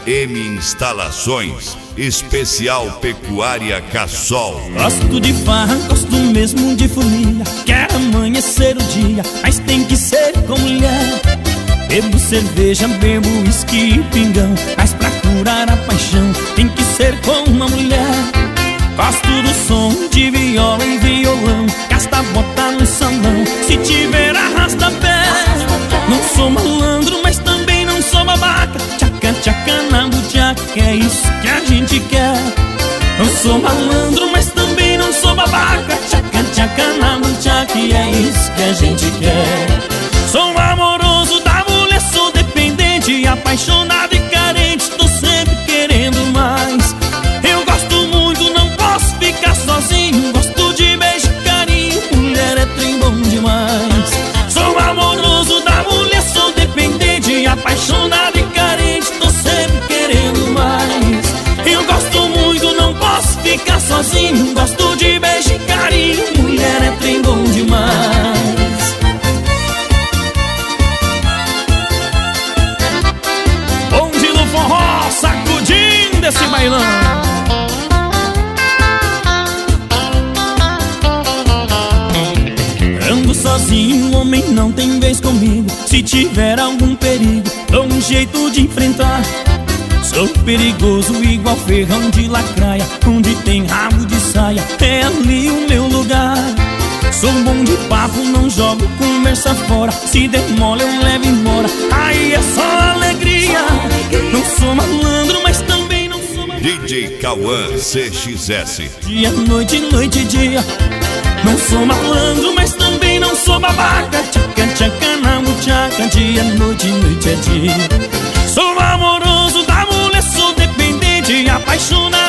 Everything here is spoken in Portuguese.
M Instalações, especial Pecuária Cassol. Gosto de farra, gosto mesmo de folia. Quero amanhecer o dia, mas tem que ser com mulher. Bebo cerveja, bebo uísque e pingão, mas pra curar a paixão tem que ser com uma mulher. Gosto do som de viola e violão, gasta bota no salão, se tiver arrasta pé. Não sou malandro, mas também não sou babaca. Tchaca, tchaca na buchaca, é isso que a gente quer. Não sou malandro, mas também não sou babaca. Tchaca, tchaca na buchaca, é isso que a gente quer. Sou amoroso da mulher, sou dependente, apaixonado e carente, tô sempre querendo mais. Eu gosto muito, não posso ficar sozinho. Gosto de beijo e carinho, mulher é trem bom demais. Sou amoroso da mulher, sou dependente, apaixonado e carente, tô sempre querendo mais. Eu gosto muito, não posso ficar sozinho. Gosto de beijo e carinho, mulher é trem bom demais. Bonde do forró, sacudindo esse bailão. Ando sozinho, homem não tem vez comigo. Se tiver algum perigo, dou um jeito de enfrentar. Sou perigoso igual ferrão de lacraia, onde tem rabo de saia, é ali o meu lugar. Sou bom de papo, não jogo conversa fora, se der mole eu levo embora, aí é só alegria. Não sou malandro, mas também não sou babaca. DJ Cauã CXS. Dia, noite, noite e dia. Não sou malandro, mas também não sou babaca. Tchaca, tchaca na muchaca, dia, noite, noite é dia. Sou amoroso da mulher, sou dependente, apaixonado